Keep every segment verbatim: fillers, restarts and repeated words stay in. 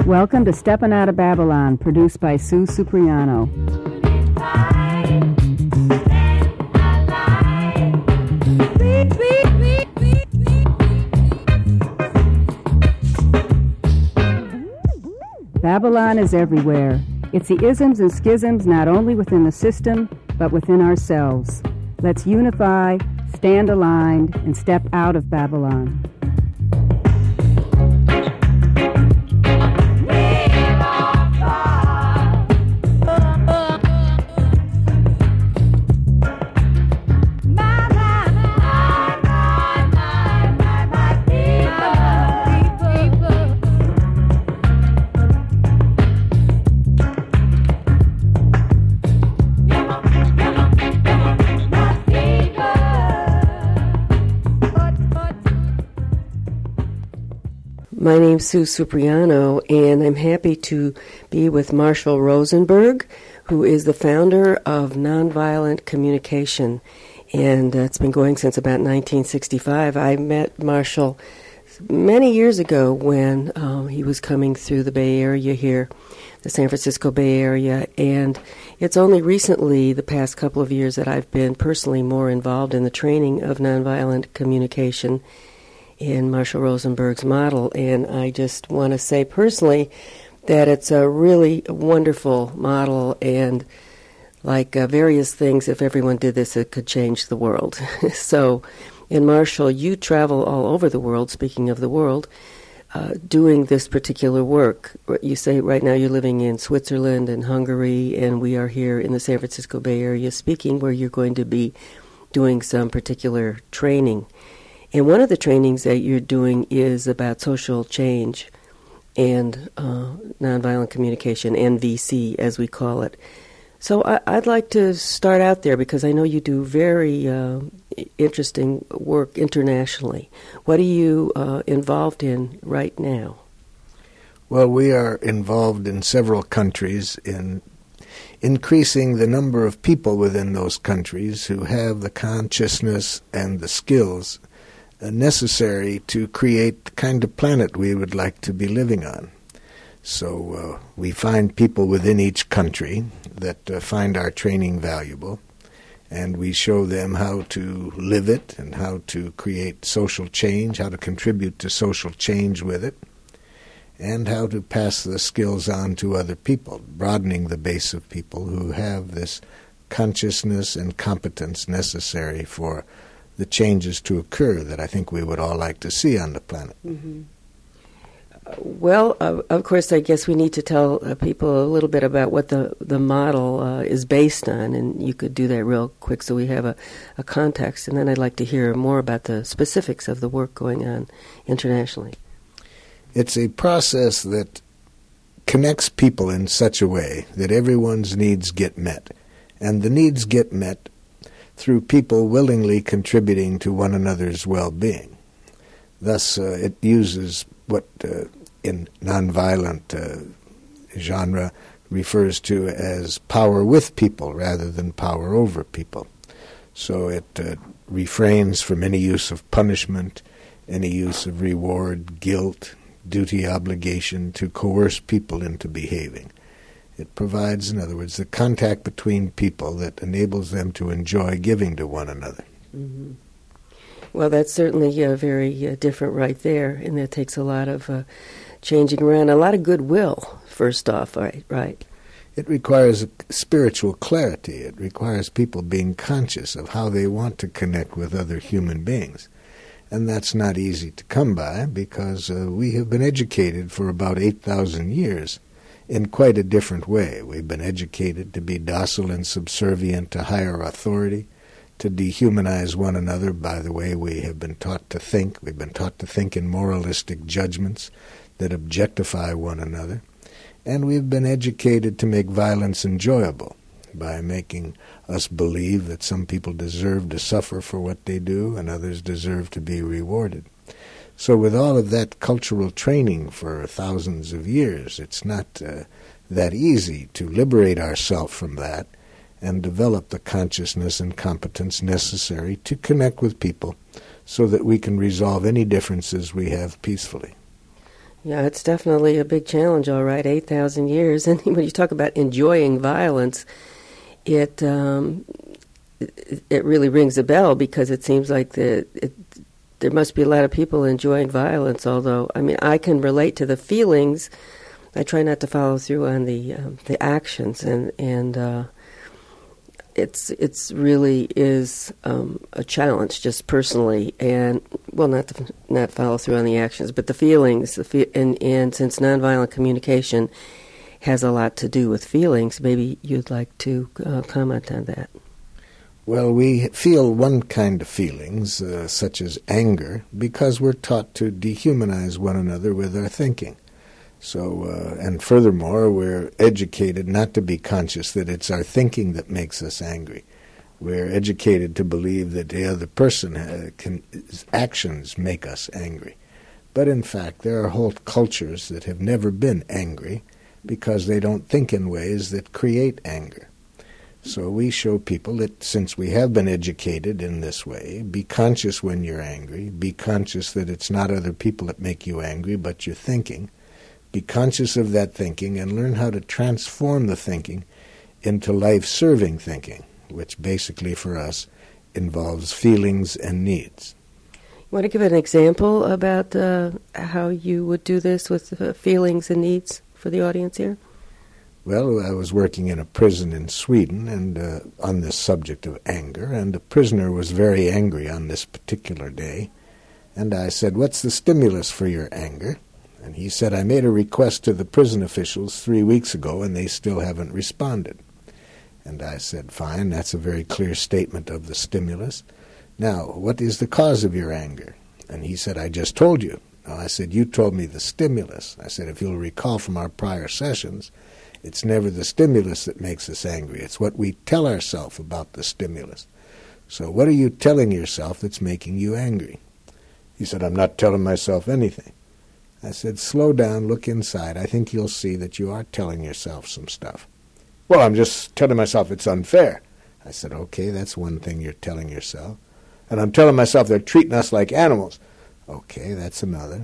Welcome to Steppin' Out of Babylon, produced by Sue Supriano. Babylon is everywhere. It's the isms and schisms not only within the system, but within ourselves. Let's unify, stand aligned, and step out of Babylon. My name's Sue Supriano, and I'm happy to be with Marshall Rosenberg, who is the founder of Nonviolent Communication, and uh, it's been going since about nineteen sixty-five. I met Marshall many years ago when um, he was coming through the Bay Area here, the San Francisco Bay Area, and it's only recently, the past couple of years, that I've been personally more involved in the training of nonviolent communication in Marshall Rosenberg's model, and I just want to say personally that it's a really wonderful model, and like uh, various things, if everyone did this, it could change the world. So, in Marshall, you travel all over the world, speaking of the world, uh, doing this particular work. You say right now you're living in Switzerland and Hungary, and we are here in the San Francisco Bay Area speaking, where you're going to be doing some particular training. And one of the trainings that you're doing is about social change and uh, nonviolent communication, N V C, as we call it. So I, I'd like to start out there because I know you do very uh, interesting work internationally. What are you uh, involved in right now? Well, we are involved in several countries in increasing the number of people within those countries who have the consciousness and the skills necessary to create the kind of planet we would like to be living on. So uh, we find people within each country that uh, find our training valuable, and we show them how to live it and how to create social change, how to contribute to social change with it, and how to pass the skills on to other people, broadening the base of people who have this consciousness and competence necessary for the changes to occur that I think we would all like to see on the planet. Mm-hmm. Uh, well, uh, of course, I guess we need to tell uh, people a little bit about what the, the model uh, is based on, and you could do that real quick so we have a, a context, and then I'd like to hear more about the specifics of the work going on internationally. It's a process that connects people in such a way that everyone's needs get met, and the needs get met through people willingly contributing to one another's well-being. Thus, uh, it uses what uh, in nonviolent uh, genre refers to as power with people rather than power over people. So it uh, refrains from any use of punishment, any use of reward, guilt, duty, obligation to coerce people into behaving. It provides, in other words, the contact between people that enables them to enjoy giving to one another. Mm-hmm. Well, that's certainly uh, very uh, different right there, and that takes a lot of uh, changing around, a lot of goodwill, first off, right? right? It requires a spiritual clarity. It requires people being conscious of how they want to connect with other human beings. And that's not easy to come by because uh, we have been educated for about eight thousand years in quite a different way. We've been educated to be docile and subservient to higher authority, to dehumanize one another by the way we have been taught to think. We've been taught to think in moralistic judgments that objectify one another. And we've been educated to make violence enjoyable by making us believe that some people deserve to suffer for what they do and others deserve to be rewarded. So with all of that cultural training for thousands of years, it's not uh, that easy to liberate ourselves from that and develop the consciousness and competence necessary to connect with people so that we can resolve any differences we have peacefully. Yeah, it's definitely a big challenge, all right, eight thousand years. And when you talk about enjoying violence, it um, it, it really rings a bell, because it seems like the it, there must be a lot of people enjoying violence, although, I mean, I can relate to the feelings. I try not to follow through on the um, the actions, and, and uh, it's it's really is um, a challenge, just personally, and well, not to, not follow through on the actions, but the feelings. The fe- and and since nonviolent communication has a lot to do with feelings, maybe you'd like to uh, comment on that. Well, we feel one kind of feelings, uh, such as anger, because we're taught to dehumanize one another with our thinking. So, uh, and furthermore, we're educated not to be conscious that it's our thinking that makes us angry. We're educated to believe that the other person uh, can, his actions make us angry. But in fact, there are whole cultures that have never been angry because they don't think in ways that create anger. So we show people that since we have been educated in this way, be conscious when you're angry, be conscious that it's not other people that make you angry, but your thinking. Be conscious of that thinking and learn how to transform the thinking into life-serving thinking, which basically for us involves feelings and needs. You want to give an example about uh, how you would do this with uh, feelings and needs for the audience here? Well, I was working in a prison in Sweden and uh, on this subject of anger, and the prisoner was very angry on this particular day. And I said, "What's the stimulus for your anger?" And he said, "I made a request to the prison officials three weeks ago, and they still haven't responded." And I said, "Fine, that's a very clear statement of the stimulus. Now, what is the cause of your anger?" And he said, "I just told you." Now, I said, "You told me the stimulus." I said, "If you'll recall from our prior sessions, it's never the stimulus that makes us angry. It's what we tell ourselves about the stimulus. So what are you telling yourself that's making you angry?" He said, "I'm not telling myself anything." I said, "Slow down, look inside. I think you'll see that you are telling yourself some stuff." "Well, I'm just telling myself it's unfair." I said, "Okay, that's one thing you're telling yourself. And I'm telling myself they're treating us like animals." "Okay, that's another."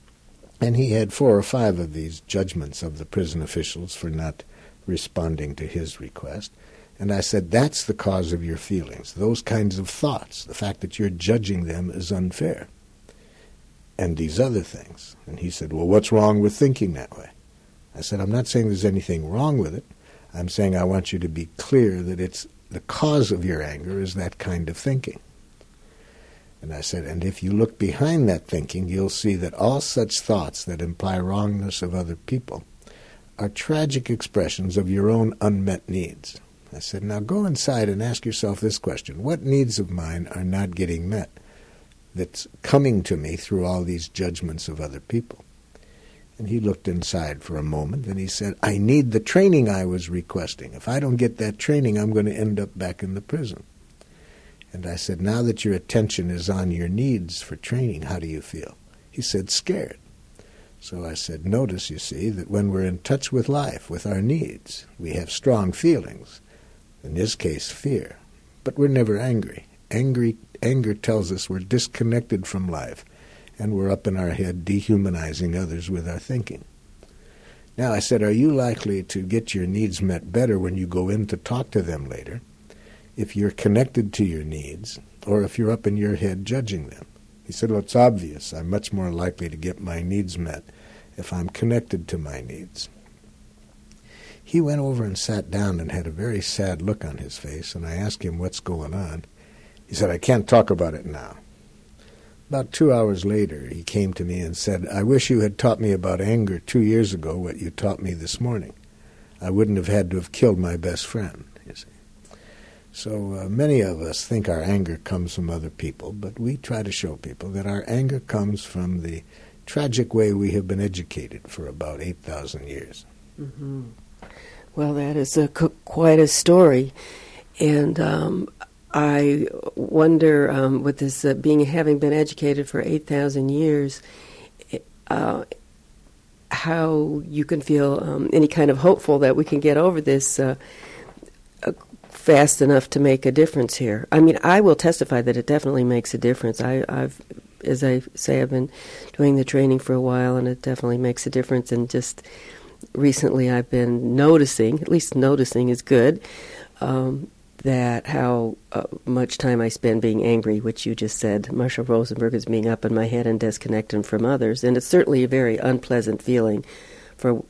And he had four or five of these judgments of the prison officials for not responding to his request. And I said, "That's the cause of your feelings, those kinds of thoughts, the fact that you're judging them as unfair. And these other things." And he said, "Well, what's wrong with thinking that way?" I said, "I'm not saying there's anything wrong with it. I'm saying I want you to be clear that it's the cause of your anger is that kind of thinking." And I said, "And if you look behind that thinking, you'll see that all such thoughts that imply wrongness of other people are tragic expressions of your own unmet needs." I said, "Now go inside and ask yourself this question. What needs of mine are not getting met that's coming to me through all these judgments of other people?" And he looked inside for a moment, and he said, "I need the training I was requesting. If I don't get that training, I'm going to end up back in the prison." And I said, "Now that your attention is on your needs for training, how do you feel?" He said, "Scared." So I said, "Notice, you see, that when we're in touch with life, with our needs, we have strong feelings, in this case fear, but we're never angry. Angry anger tells us we're disconnected from life, and we're up in our head dehumanizing others with our thinking." Now I said, "Are you likely to get your needs met better when you go in to talk to them later if you're connected to your needs, or if you're up in your head judging them?" He said, "Well, it's obvious. I'm much more likely to get my needs met if I'm connected to my needs." He went over and sat down and had a very sad look on his face, and I asked him, "What's going on?" He said, "I can't talk about it now." About two hours later, he came to me and said, "I wish you had taught me about anger two years ago what you taught me this morning. I wouldn't have had to have killed my best friend." You see. So uh, many of us think our anger comes from other people, but we try to show people that our anger comes from the tragic way we have been educated for about eight thousand years. Mm-hmm. Well, that is a, quite a story. And um, I wonder, um, with this uh, being having been educated for eight thousand years, uh, how you can feel um, any kind of hopeful that we can get over this uh, uh, fast enough to make a difference here. I mean, I will testify that it definitely makes a difference. I, I've as I say, I've been doing the training for a while, and it definitely makes a difference. And just recently I've been noticing, at least noticing is good, um, that how uh, much time I spend being angry, which you just said, Marshall Rosenberg, is being up in my head and disconnected from others. And it's certainly a very unpleasant feeling for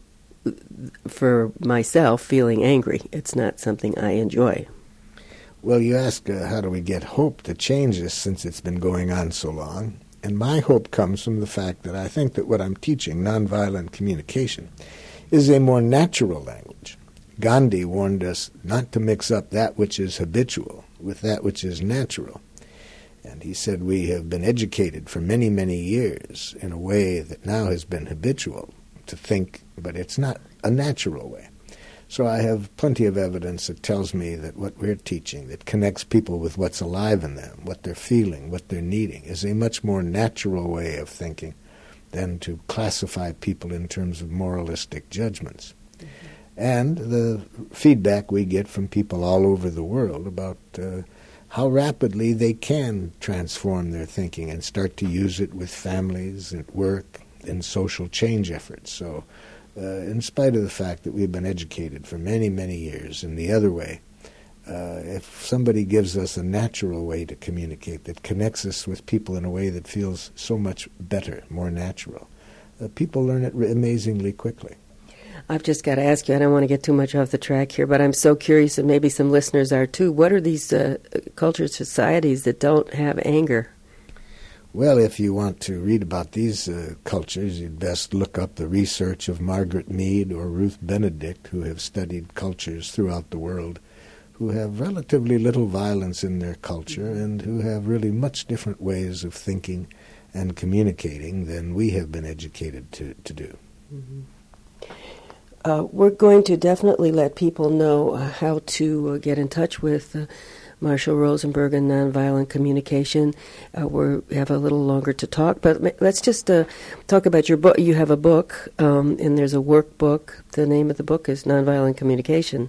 for myself, feeling angry. It's not something I enjoy. Well, you ask, uh, how do we get hope to change this since it's been going on so long? And my hope comes from the fact that I think that what I'm teaching, nonviolent communication, is a more natural language. Gandhi warned us not to mix up that which is habitual with that which is natural. And he said we have been educated for many, many years in a way that now has been habitual to think, but it's not a natural way. So I have plenty of evidence that tells me that what we're teaching, that connects people with what's alive in them, what they're feeling, what they're needing, is a much more natural way of thinking than to classify people in terms of moralistic judgments. Mm-hmm. And the feedback we get from people all over the world about uh, how rapidly they can transform their thinking and start to use it with families, at work, in social change efforts. So uh, in spite of the fact that we've been educated for many, many years in the other way, uh, if somebody gives us a natural way to communicate that connects us with people in a way that feels so much better, more natural, uh, people learn it re- amazingly quickly. I've just got to ask you, I don't want to get too much off the track here, but I'm so curious, and maybe some listeners are too, what are these uh, cultures, societies that don't have anger? Well, if you want to read about these uh, cultures, you'd best look up the research of Margaret Mead or Ruth Benedict, who have studied cultures throughout the world, who have relatively little violence in their culture and who have really much different ways of thinking and communicating than we have been educated to, to do. Mm-hmm. Uh, we're going to definitely let people know uh, how to uh, get in touch with uh, Marshall Rosenberg and Nonviolent Communication. Uh, we have a little longer to talk, but let's just uh, talk about your book. You have a book, um, and there's a workbook. The name of the book is Nonviolent Communication.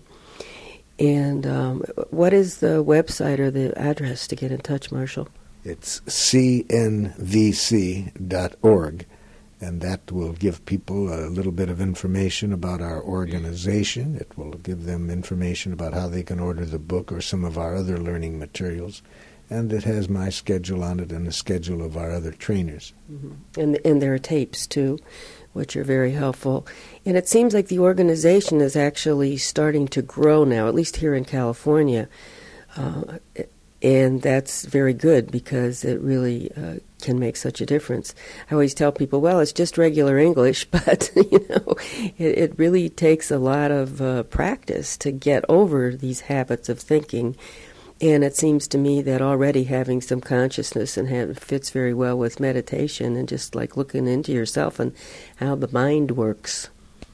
And um, what is the website or the address to get in touch, Marshall? It's c n v c dot org. And that will give people a little bit of information about our organization. It will give them information about how they can order the book or some of our other learning materials. And it has my schedule on it and the schedule of our other trainers. Mm-hmm. And and there are tapes, too, which are very helpful. And it seems like the organization is actually starting to grow now, at least here in California. Uh, and that's very good because it really uh, can make such a difference. I always tell people, well, it's just regular English, but, you know, it, it really takes a lot of uh, practice to get over these habits of thinking. And it seems to me that already having some consciousness and have, fits very well with meditation and just like looking into yourself and how the mind works.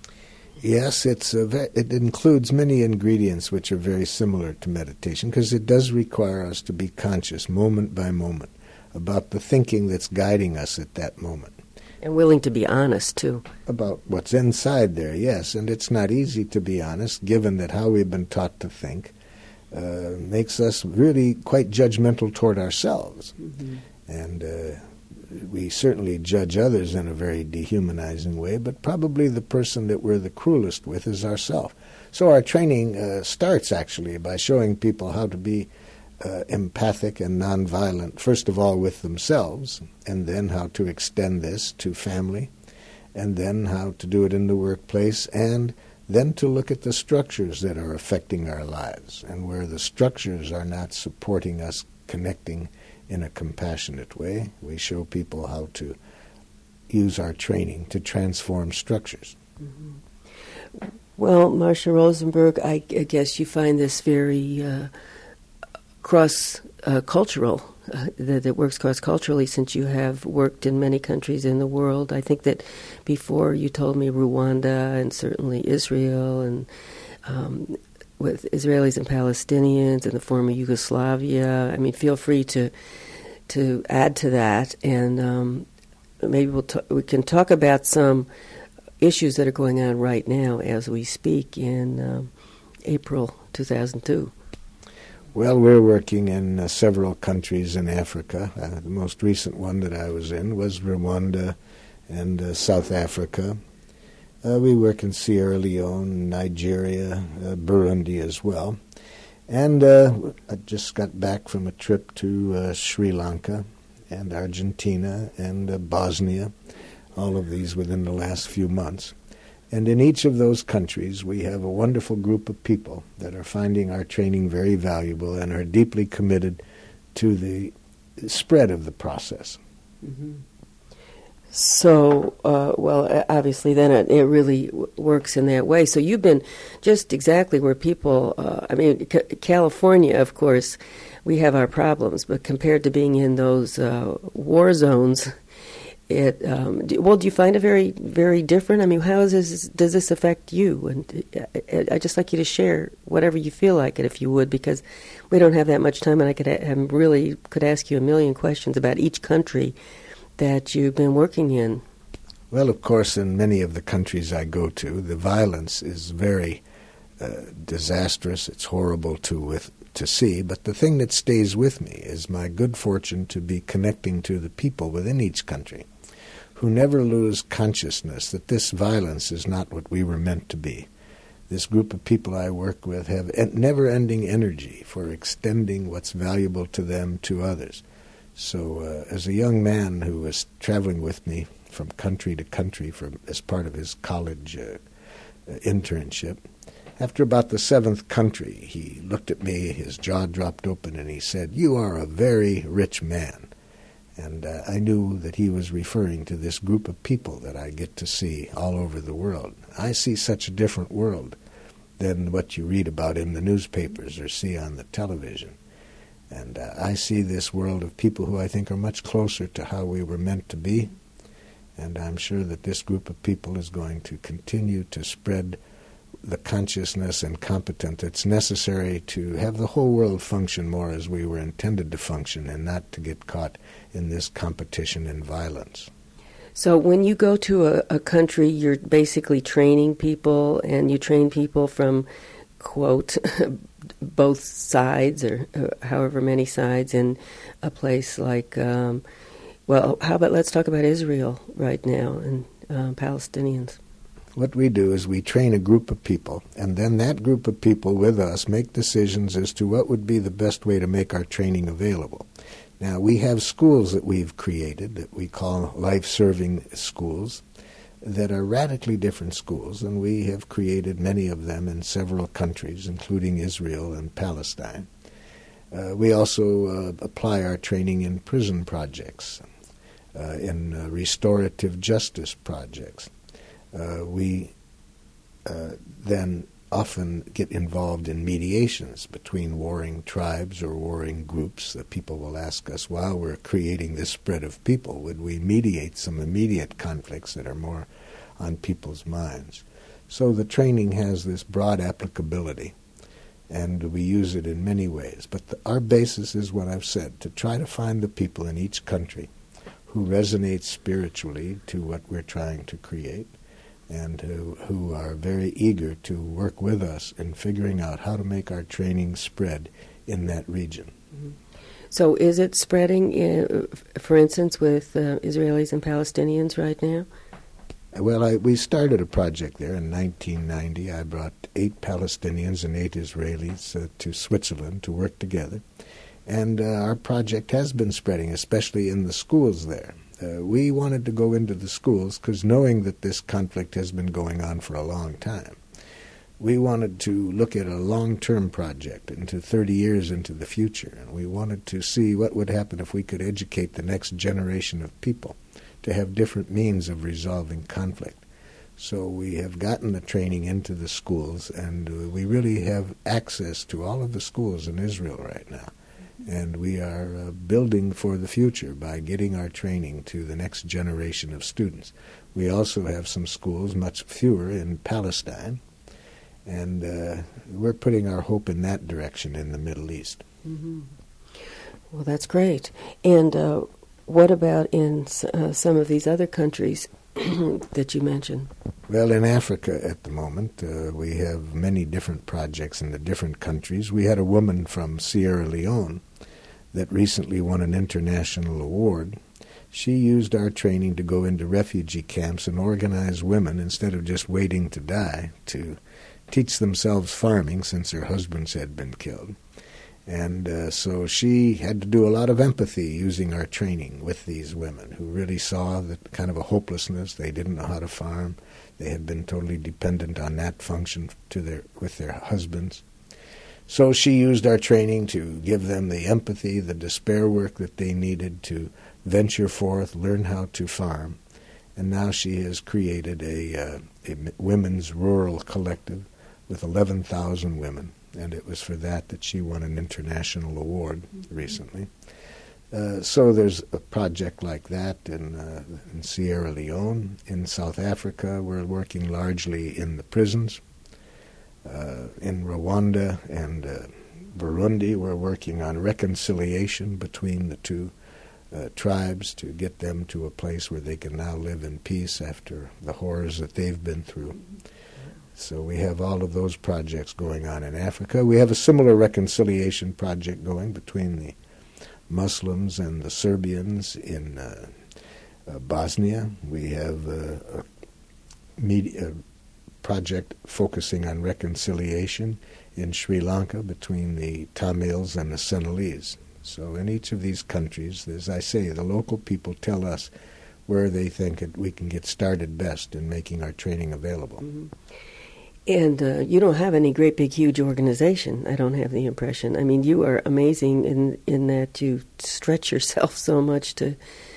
Yes, it's a ve- it includes many ingredients which are very similar to meditation because it does require us to be conscious moment by moment about the thinking that's guiding us at that moment. And willing to be honest, too. About what's inside there, yes. And it's not easy to be honest, given that how we've been taught to think uh, makes us really quite judgmental toward ourselves. Mm-hmm. And uh, we certainly judge others in a very dehumanizing way, but probably the person that we're the cruelest with is ourselves. So our training uh, starts, actually, by showing people how to be Uh, empathic and nonviolent, first of all with themselves, and then how to extend this to family, and then how to do it in the workplace, and then to look at the structures that are affecting our lives, and where the structures are not supporting us connecting in a compassionate way, we show people how to use our training to transform structures. Mm-hmm. Well, Marshall Rosenberg, I, I guess you find this very uh, cross-cultural, uh, uh, that it works cross-culturally since you have worked in many countries in the world. I think that before you told me Rwanda and certainly Israel and um, with Israelis and Palestinians and the former Yugoslavia. I mean, feel free to to add to that, and um, maybe we'll t- we can talk about some issues that are going on right now as we speak in um, April two thousand two. Well, we're working in uh, several countries in Africa. Uh, the most recent one that I was in was Rwanda and uh, South Africa. Uh, we work in Sierra Leone, Nigeria, uh, Burundi as well. And uh, I just got back from a trip to uh, Sri Lanka and Argentina and uh, Bosnia, all of these within the last few months. And in each of those countries, we have a wonderful group of people that are finding our training very valuable and are deeply committed to the spread of the process. Mm-hmm. So, uh, well, obviously then it, it really w- works in that way. So you've been just exactly where people, uh, I mean, C- California, of course, we have our problems, but compared to being in those uh, war zones, it, um, do, well, do you find it very, very different? I mean, how is this, does this affect you? And I, I'd just like you to share whatever you feel like it, if you would, because we don't have that much time, and I could I really could ask you a million questions about each country that you've been working in. Well, of course, in many of the countries I go to, the violence is very uh, disastrous. It's horrible to with to see. But the thing that stays with me is my good fortune to be connecting to the people within each country who never lose consciousness that this violence is not what we were meant to be. This group of people I work with have never-ending energy for extending what's valuable to them to others. So uh, as a young man who was traveling with me from country to country for, as part of his college uh, internship, after about the seventh country, he looked at me, his jaw dropped open, and he said, "You are a very rich man." And uh, I knew that he was referring to this group of people that I get to see all over the world. I see such a different world than what you read about in the newspapers or see on the television. And uh, I see this world of people who I think are much closer to how we were meant to be. And I'm sure that this group of people is going to continue to spread the consciousness and competence that's necessary to have the whole world function more as we were intended to function and not to get caught in this competition and violence. So when you go to a, a country, you're basically training people, and you train people from, quote, both sides, or uh, however many sides, in a place like, um, well, how about let's talk about Israel right now and uh, Palestinians. What we do is we train a group of people, and then that group of people with us make decisions as to what would be the best way to make our training available. Now, we have schools that we've created that we call life-serving schools that are radically different schools, and we have created many of them in several countries, including Israel and Palestine. Uh, we also uh, apply our training in prison projects, uh, in uh, restorative justice projects. Uh, we uh, then often get involved in mediations between warring tribes or warring groups. That people will ask us, while we're creating this spread of people, would we mediate some immediate conflicts that are more on people's minds? So the training has this broad applicability, and we use it in many ways. But the, our basis is what I've said, to try to find the people in each country who resonate spiritually to what we're trying to create, and who, who are very eager to work with us in figuring out how to make our training spread in that region. Mm-hmm. So is it spreading, in, for instance, with uh, Israelis and Palestinians right now? Well, I, we started a project there in nineteen ninety. I brought eight Palestinians and eight Israelis uh, to Switzerland to work together. And uh, our project has been spreading, especially in the schools there. Uh, we wanted to go into the schools because, knowing that this conflict has been going on for a long time, we wanted to look at a long-term project into thirty years into the future. And we wanted to see what would happen if we could educate the next generation of people to have different means of resolving conflict. So we have gotten the training into the schools, and uh, we really have access to all of the schools in Israel right now. And we are uh, building for the future by getting our training to the next generation of students. We also have some schools, much fewer, in Palestine, and uh, we're putting our hope in that direction in the Middle East. Mm-hmm. Well, that's great. And uh, what about in uh, some of these other countries that you mentioned? Well, in Africa at the moment, uh, we have many different projects in the different countries. We had a woman from Sierra Leone that recently won an international award. She used our training to go into refugee camps and organize women, instead of just waiting to die, to teach themselves farming since their husbands had been killed. And uh, so she had to do a lot of empathy using our training with these women who really saw that kind of a hopelessness. They didn't know how to farm. They had been totally dependent on that function to their with their husbands. So she used our training to give them the empathy, the despair work that they needed to venture forth, learn how to farm. And now she has created a, uh, a women's rural collective with eleven thousand women. And it was for that that she won an international award recently. Uh, so there's a project like that in, uh, in Sierra Leone. In South Africa, we're working largely in the prisons. Uh, in Rwanda and uh, Burundi, we're working on reconciliation between the two uh, tribes to get them to a place where they can now live in peace after the horrors that they've been through. So we have all of those projects going on in Africa. We have a similar reconciliation project going between the Muslims and the Serbians in uh, uh, Bosnia. We have uh, a media project focusing on reconciliation in Sri Lanka between the Tamils and the Sinhalese. So in each of these countries, as I say, the local people tell us where they think it, we can get started best in making our training available. Mm-hmm. And uh, you don't have any great big huge organization, I don't have the impression. I mean, you are amazing in in that you stretch yourself so much to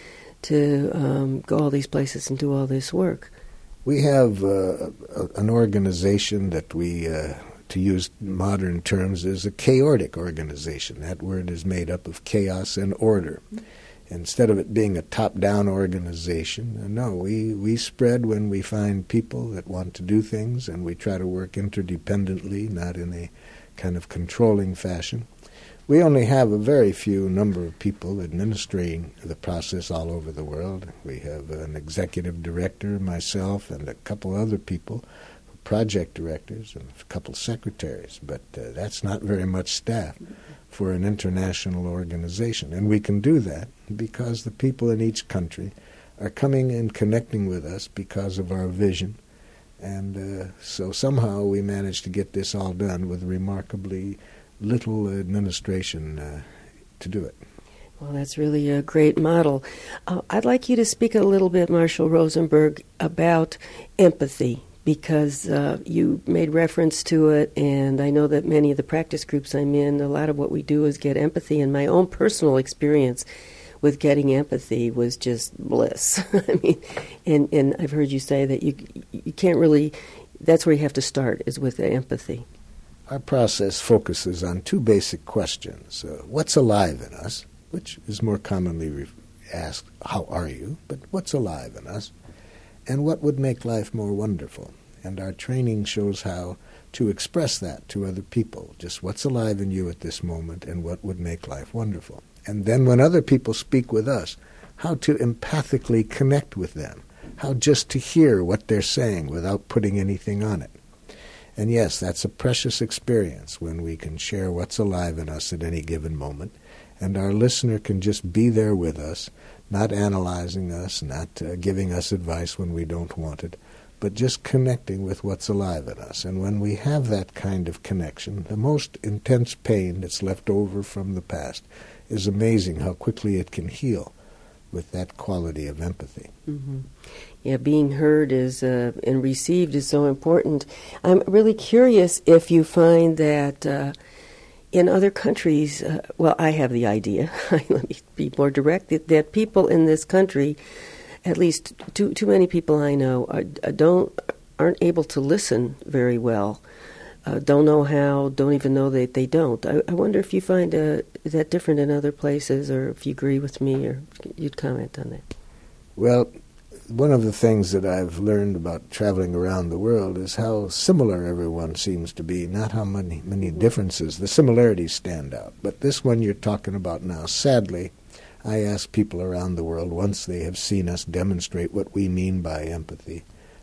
to um, go all these places and do all this work. We have uh, a, an organization that we, uh, to use modern terms, is a chaotic organization. That word is made up of chaos and order. Instead of it being a top-down organization, no, we, we spread when we find people that want to do things, and we try to work interdependently, not in a kind of controlling fashion. We only have a very few number of people administering the process all over the world. We have an executive director, myself, and a couple other people, project directors, and a couple secretaries, but uh, that's not very much staff for an international organization. And we can do that because the people in each country are coming and connecting with us because of our vision. And uh, so somehow we managed to get this all done with remarkably little administration uh, to do it. Well, that's really a great model. Uh, I'd like you to speak a little bit, Marshall Rosenberg, about empathy, because uh, you made reference to it, and I know that many of the practice groups I'm in, a lot of what we do is get empathy, and my own personal experience with getting empathy was just bliss. I mean, and, and I've heard you say that you you can't really, that's where you have to start, is with the empathy. Our process focuses on two basic questions. Uh, what's alive in us, which is more commonly re- asked, how are you? But what's alive in us? And what would make life more wonderful? And our training shows how to express that to other people, just what's alive in you at this moment and what would make life wonderful. And then when other people speak with us, how to empathically connect with them, how just to hear what they're saying without putting anything on it. And yes, that's a precious experience when we can share what's alive in us at any given moment, and our listener can just be there with us, not analyzing us, not uh, giving us advice when we don't want it, but just connecting with what's alive in us. And when we have that kind of connection, the most intense pain that's left over from the past is amazing how quickly it can heal with that quality of empathy. Mm-hmm. Yeah, being heard is uh, and received is so important. I'm really curious if you find that uh, in other countries, uh, well, I have the idea, let me be more direct, that, that people in this country, at least too too many people I know, are, don't aren't able to listen very well, uh, don't know how, don't even know that they don't. I, I wonder if you find uh, that different in other places, or if you agree with me, or you'd comment on that. Well, one of the things that I've learned about traveling around the world is how similar everyone seems to be, not how many many differences. The similarities stand out. But this one you're talking about now, sadly, I ask people around the world, once they have seen us demonstrate what we mean by empathy,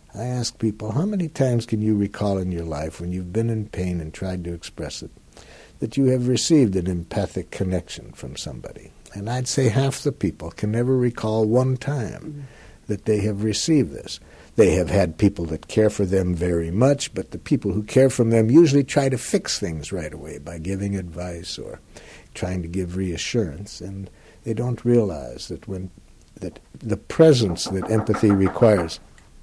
I ask people, how many times can you recall in your life when you've been in pain and tried to express it, that you have received an empathic connection from somebody? And I'd say half the people can never recall one time mm-hmm. that they have received this. They have had people that care for them very much, but the people who care for them usually try to fix things right away by giving advice or trying to give reassurance, and they don't realize that when that the presence that empathy requires.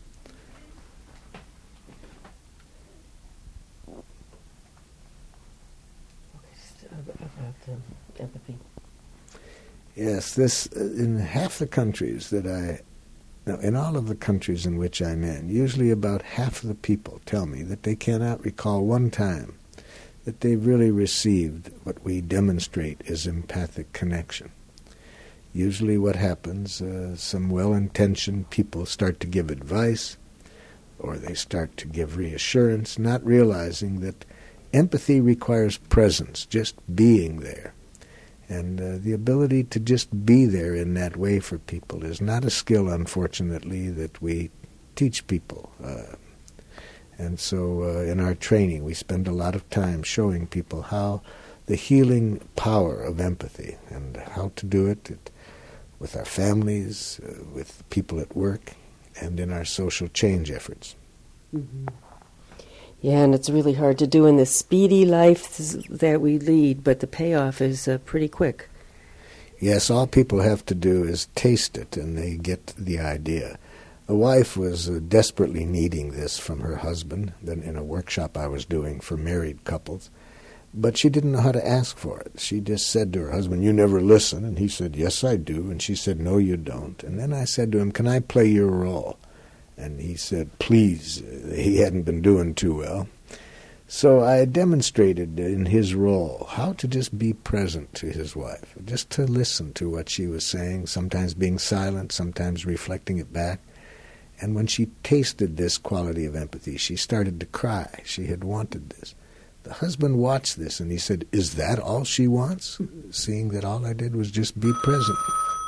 About um, empathy. Yes, this uh, in half the countries that I, no, in all of the countries in which I'm in, usually about half of the people tell me that they cannot recall one time that they've really received what we demonstrate as empathic connection. Usually what happens, uh, some well-intentioned people start to give advice, or they start to give reassurance, not realizing that empathy requires presence, just being there. And uh, the ability to just be there in that way for people is not a skill, unfortunately, that we teach people. Uh, and so uh, in our training, we spend a lot of time showing people how the healing power of empathy and how to do it, it with our families, uh, with people at work, and in our social change efforts. Mm-hmm. Yeah, and it's really hard to do in this speedy life that we lead, but the payoff is uh, pretty quick. Yes, all people have to do is taste it, and they get the idea. A wife was uh, desperately needing this from her husband then in a workshop I was doing for married couples, but she didn't know how to ask for it. She just said to her husband, "You never listen," and he said, "Yes, I do," and she said, "No, you don't." And then I said to him, "Can I play your role?" And he said, "Please." He hadn't been doing too well. So I demonstrated in his role how to just be present to his wife, just to listen to what she was saying, sometimes being silent, sometimes reflecting it back. And when she tasted this quality of empathy, she started to cry. She had wanted this. The husband watched this and he said, "Is that all she wants?" Seeing that all I did was just be present.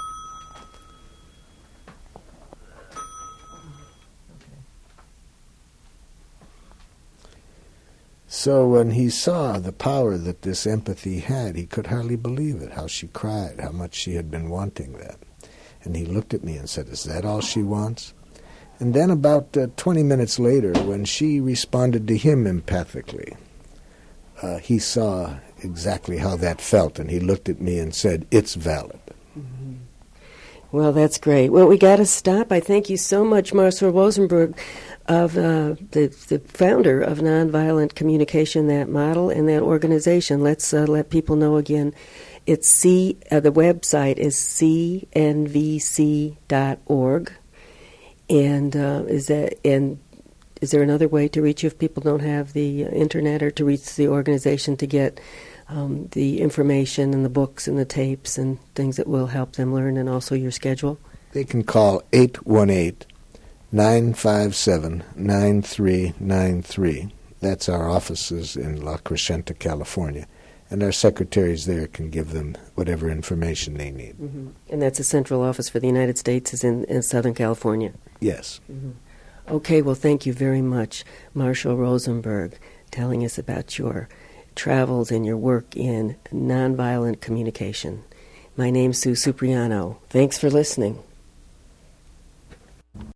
So when he saw the power that this empathy had, he could hardly believe it, how she cried, how much she had been wanting that. And he looked at me and said, "Is that all she wants?" And then about uh, twenty minutes later, when she responded to him empathically, uh, he saw exactly how that felt, and he looked at me and said, "It's valid." Mm-hmm. Well, that's great. Well, we got to stop. I thank you so much, Marshall Rosenberg, of uh, the, the founder of Nonviolent Communication, that model and that organization. Let's uh, let people know again. It's C. Uh, the website is C N V C dot org, and uh, is that and is there another way to reach you if people don't have the uh, internet, or to reach the organization to get um, the information and the books and the tapes and things that will help them learn, and also your schedule? They can call eight one eight, nine five seven, nine three nine three. That's our offices in La Crescenta, California. And our secretaries there can give them whatever information they need. Mm-hmm. And that's the central office for the United States is in, in Southern California? Yes. Mm-hmm. Okay, well, thank you very much, Marshall Rosenberg, telling us about your travels and your work in nonviolent communication. My name's Sue Cipriano. Thanks for listening.